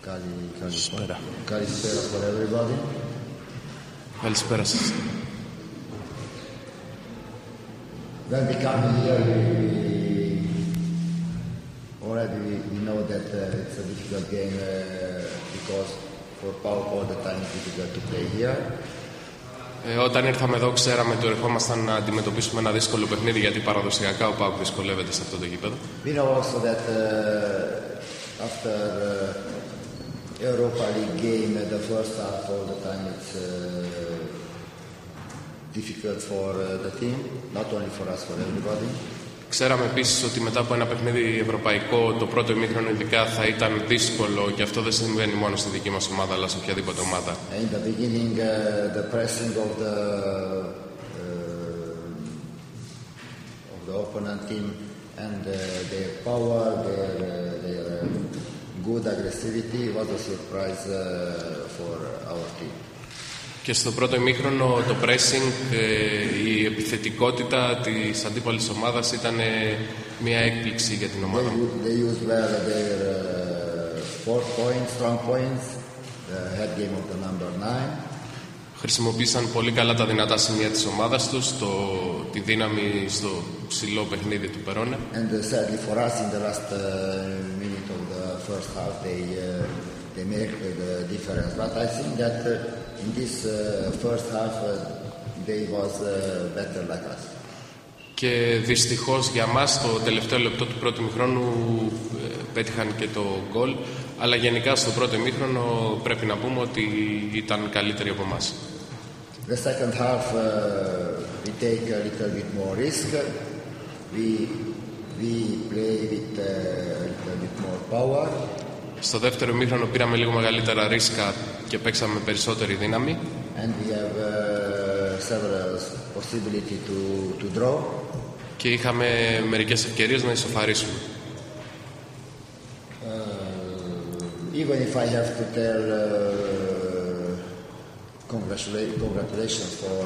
Καλησπέρα. Καλησπέρα for everybody. Καλησπέρα σας. When we come here, we know that it's a difficult game because for PAOK all the time it's difficult to play here. Όταν ήρθαμε εδώ, ξέραμε ότι ερχόμασταν να αντιμετωπίσουμε ένα δύσκολο παιχνίδι, γιατί παραδοσιακά ο PAOK δυσκολεύεται σε αυτό το γήπεδο. We know also that after Europa League game, the first half all the time it's difficult for the team, not only for us, for everybody. Ξέραμε επίσης ότι μετά από ένα παιχνίδι ευρωπαϊκό, το πρώτο ημίχρονο ειδικά θα ήταν δύσκολο, και αυτό δεν συμβαίνει μόνο στη δική μας ομάδα, αλλά σε οποιαδήποτε ομάδα. In the beginning, the pressing of the opponent team and their power, their good aggressivity was a surprise for our team. Και στο πρώτο ημίχρονο το pressing, η επιθετικότητα της αντίπαλης ομάδας ήταν μια έκπληξη για την ομάδα. They used well their 4 points, strong points, the head game of the number 9. Χρησιμοποίησαν πολύ καλά τα δυνατά σημεία της ομάδας τους, τη δύναμη στο ψηλό παιχνίδι του Περόνε. And sadly for us in the last minute of the first half they make the difference. But I think that in this first half they was better like us. Και δυστυχώς για μας το τελευταίο λεπτό του πρώτου ημιχρόνου πέτυχαν και το γκολ, αλλά γενικά στο πρώτο ημίχρονο πρέπει να πούμε ότι ήταν καλύτεροι από εμάς. The second half we take a little bit more risk. We play with a little bit more power. Στο δεύτερο ημίχρονο πήραμε λίγο μεγαλύτερα ρίσκα και παίξαμε περισσότερη δύναμη. And we have several possibility to draw. Και είχαμε μερικές ευκαιρίες να ισοφαρίσουμε. Even if I have to tell congratulations for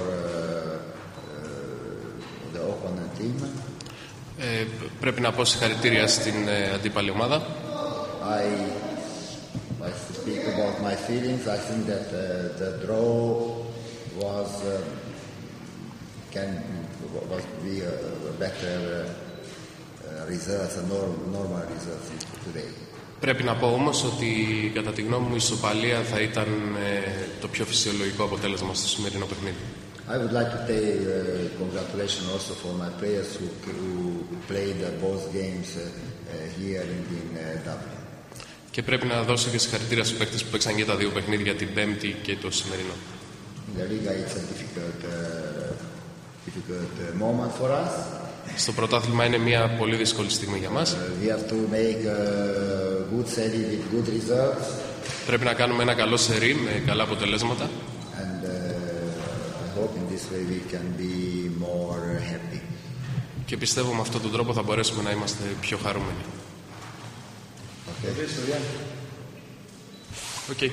the opponent team. Πρέπει να πω συγχαρητήρια στην αντίπαλη ομάδα. I speak about my feelings. I think that the draw was be a better result, a normal result today. Πρέπει να πω όμως ότι κατά τη γνώμη μου η ισοπαλία θα ήταν το πιο φυσιολογικό αποτέλεσμα στο σημερινό παιχνίδι. I would like to pay congratulations also for my players who played both games here in Dublin. Και πρέπει να δώσω και συγχαρητήρια στους παίκτες που παίξαν και τα δύο παιχνίδια, την Πέμπτη και το σημερινό. In the Liga it's a difficult moment for us. Στο πρωτάθλημα είναι μια πολύ δύσκολη στιγμή για μας. We have to make a good series with good results. Πρέπει να κάνουμε ένα καλό σερί με καλά αποτελέσματα. And I hope in this way we can be more happy. Και πιστεύω με αυτόν τον τρόπο θα μπορέσουμε να είμαστε πιο χαρούμενοι. Okay.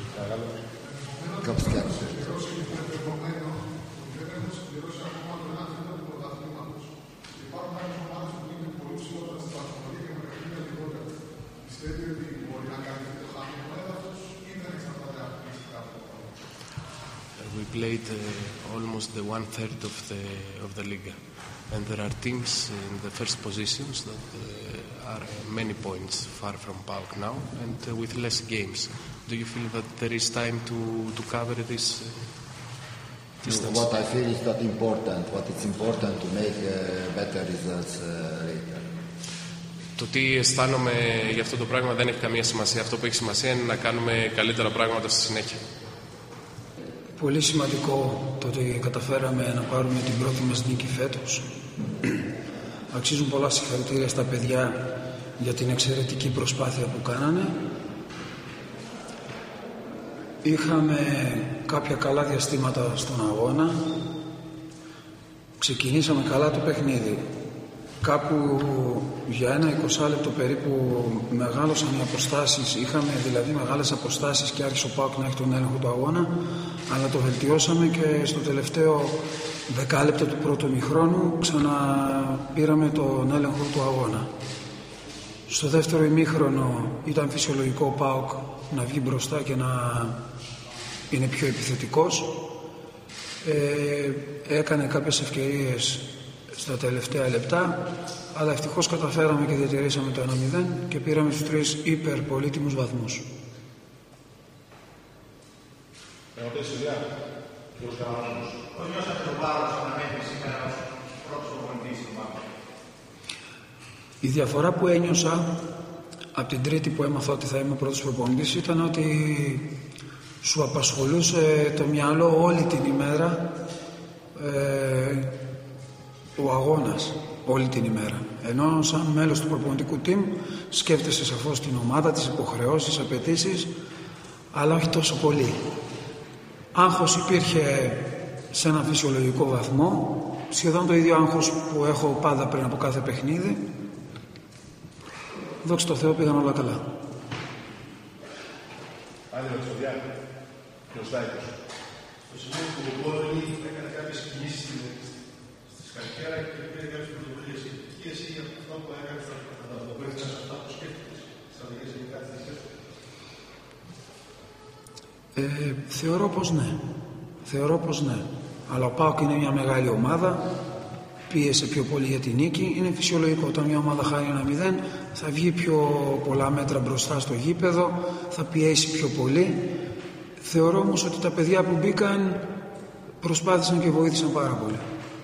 We played almost the 1/3 of the Liga, and there are teams in the first positions that are many points far from PAOK now, and with less games. Do you feel that there is time to cover this distance? What I feel is not important. What is important to make better results later. Το τι αισθάνομαι για αυτό το πράγμα δεν έχει καμία σημασία. Αυτό που έχει σημασία είναι να κάνουμε καλύτερα πράγματα στη συνέχεια. Πολύ σημαντικό το ότι καταφέραμε να πάρουμε την πρώτη μας νίκη φέτος. Αξίζουν πολλά συγχαρητήρια στα παιδιά για την εξαιρετική προσπάθεια που κάνανε. Είχαμε κάποια καλά διαστήματα στον αγώνα. Ξεκινήσαμε καλά το παιχνίδι. Κάπου για ένα 20 λεπτό περίπου μεγάλωσαν οι αποστάσεις. Είχαμε δηλαδή μεγάλες αποστάσεις και άρχισε ο ΠΑΟΚ να έχει τον έλεγχο του αγώνα, αλλά το βελτιώσαμε και στο τελευταίο 10 λεπτό του πρώτου ημιχρόνου ξαναπήραμε τον έλεγχο του αγώνα. Στο δεύτερο ημίχρονο ήταν φυσιολογικό ο ΠΑΟΚ να βγει μπροστά και να είναι πιο επιθετικός. Έκανε κάποιες ευκαιρίες στα τελευταία λεπτά, αλλά ευτυχώς καταφέραμε και διατηρήσαμε το 1-0 και πήραμε τους 3 υπερπολίτιμους βαθμούς. Η διαφορά που ένιωσα από την Τρίτη που έμαθα ότι θα είμαι πρώτος προπονητής ήταν ότι σου απασχολούσε το μυαλό όλη την ημέρα ο αγώνας, όλη την ημέρα. Ενώ σαν μέλος του προπονητικού team σκέφτεσαι σαφώς την ομάδα, τις υποχρεώσεις, απαιτήσεις, αλλά όχι τόσο πολύ. Άγχος υπήρχε σε ένα φυσιολογικό βαθμό, σχεδόν το ίδιο άγχος που έχω πάντα πριν από κάθε παιχνίδι. Δόξα τω Θεώ, πήγαν όλα καλά. Άλλη Βαξοδιάκη, Κλωστάκης. Στο σημείο του Μπόλωνη έκανε κάποιες κινήσεις στη Σκαλκέρα και πήρε κάποιες πρωτοβουλίες. Και εσύ για αυτό που έκανε θα το πέφτεις σε αυτά που σκέφτηκες, στρατηγικές και κάτι τέτοιο. Θεωρώ πως ναι. Θεωρώ πως ναι. Αλλά ο ΠΑΟΚ είναι μια μεγάλη ομάδα. Πίεσε πιο πολύ για την νίκη. Είναι φυσιολογικό. Όταν μια ομάδα χάνει 1-0, θα βγει πιο πολλά μέτρα μπροστά στο γήπεδο, θα πιέσει πιο πολύ. Θεωρώ όμως ότι τα παιδιά που μπήκαν προσπάθησαν και βοήθησαν πάρα πολύ.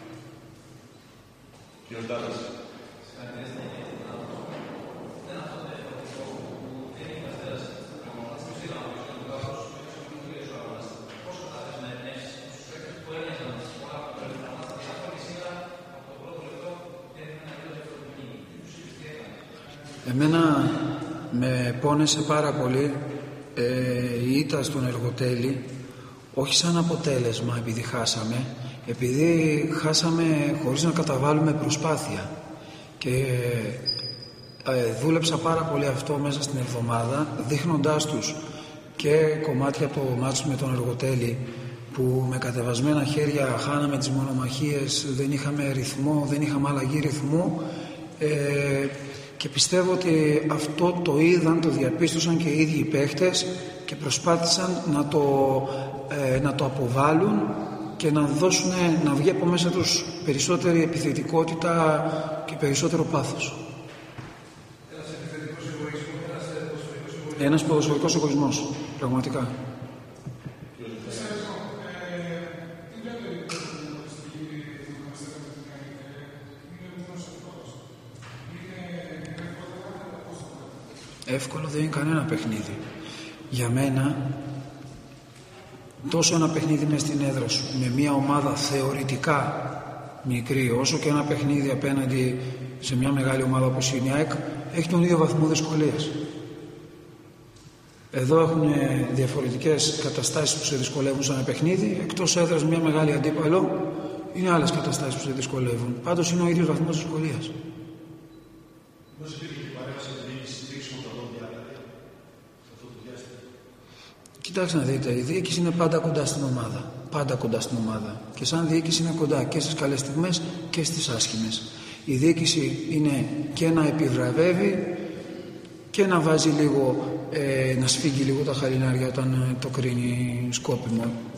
Εμένα με πόνεσε πάρα πολύ η ήττα στον Εργοτέλη, όχι σαν αποτέλεσμα επειδή χάσαμε, επειδή χάσαμε χωρίς να καταβάλουμε προσπάθεια και δούλεψα πάρα πολύ αυτό μέσα στην εβδομάδα, δείχνοντάς τους και κομμάτια από το μάτσο με τον Εργοτέλη που με κατεβασμένα χέρια χάναμε τις μονομαχίες, δεν είχαμε ρυθμό, δεν είχαμε αλλαγή ρυθμού, και πιστεύω ότι αυτό το είδαν, το διαπίστωσαν και οι ίδιοι οι παίχτες και προσπάθησαν να το αποβάλουν και να δώσουν, να βγει από μέσα τους περισσότερη επιθετικότητα και περισσότερο πάθος. Ένας ποδοσφαιρικός εγωισμός, πραγματικά. Εύκολο δεν είναι κανένα παιχνίδι. Για μένα, τόσο ένα παιχνίδι μες στην έδρα σου, με μια ομάδα θεωρητικά μικρή, όσο και ένα παιχνίδι απέναντι σε μια μεγάλη ομάδα όπως η ΑΕΚ, έχει τον ίδιο βαθμό δυσκολίας. Εδώ έχουν διαφορετικές καταστάσεις που σε δυσκολεύουν σαν ένα παιχνίδι, εκτός έδρας μια μεγάλη αντίπαλο, είναι άλλες καταστάσεις που σε δυσκολεύουν. Πάντως είναι ο ίδιος βαθμός δυσκολίας. Κοιτάξτε να δείτε, η διοίκηση είναι πάντα κοντά στην ομάδα. Πάντα κοντά στην ομάδα. Και σαν διοίκηση είναι κοντά και στις καλές στιγμές και στις άσχημες. Η διοίκηση είναι και να επιβραβεύει και να βάζει λίγο, να σφίγγει λίγο τα χαλινάρια όταν το κρίνει σκόπιμο.